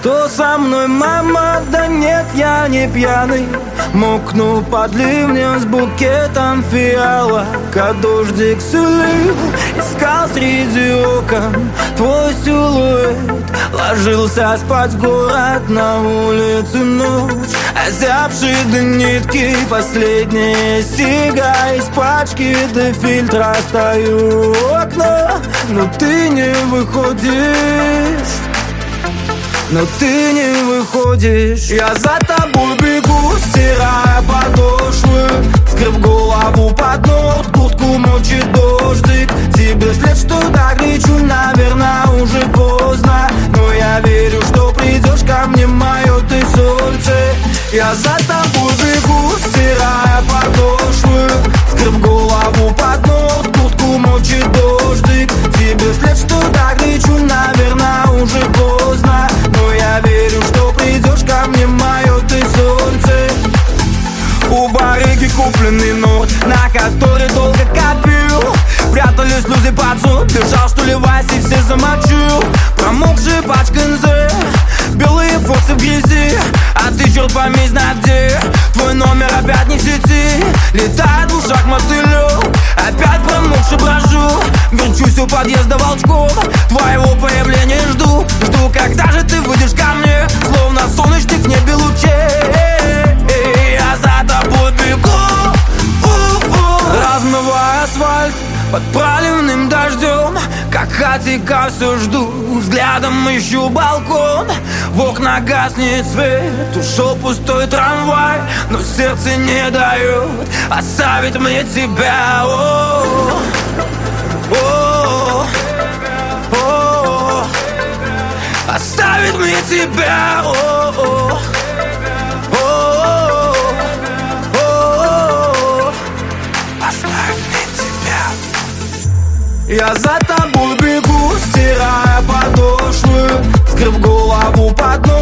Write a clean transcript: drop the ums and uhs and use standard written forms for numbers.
Что со мной, мама? Да нет, я не пьяный. Мокну под ливнем с букетом фиалок, а дождик сулил. Искал среди окон твой силуэт. Ложился спать в город, на улице ночь. Озябшие до нитки последняя сига. Из пачки до фильтра стою у окна. Но ты не выходишь. Но ты не выходишь. Я за тобой бегу, стирая подошвы, скрыв голову под нос, куртку мочит дождик. Тебе след, что так кричу, наверное, уже поздно. Но я верю, что придешь ко мне, мое ты солнце. Я за тобой бегу, стирая подошвы, скрыв голову под нос, куртку мочит дождик. Тебе след, что так кричу, наверное, уже поздно. Но я верю, что придешь ко мне, мое ты солнце. У барыги купленный нот, на который долго копил. Прятали слезы под зонт, бежал, что ли, Вася, все замочил. Промокшие пачка НЗ, белые фоксы в грязи. А ты, черт пойми, знай где. Твой номер опять не в сети. Летает в ушах мотылек, опять промокший брожу. Верчусь у подъезда волчком, твоего появления жду. Жду, когда же ты выйдешь ко мне, словно солнечных в небе лучей. Я за тобой бегу, размывая асфальт под проливным дождем. Как хатика все жду, взглядом ищу балкон. В окна гаснет свет, ушел пустой трамвай. Но сердце не дает оставить мне тебя. Оставить мне тебя. Оставь мне тебя. Я за тобой бегу, стирая подошвы, скрыв голову под нос.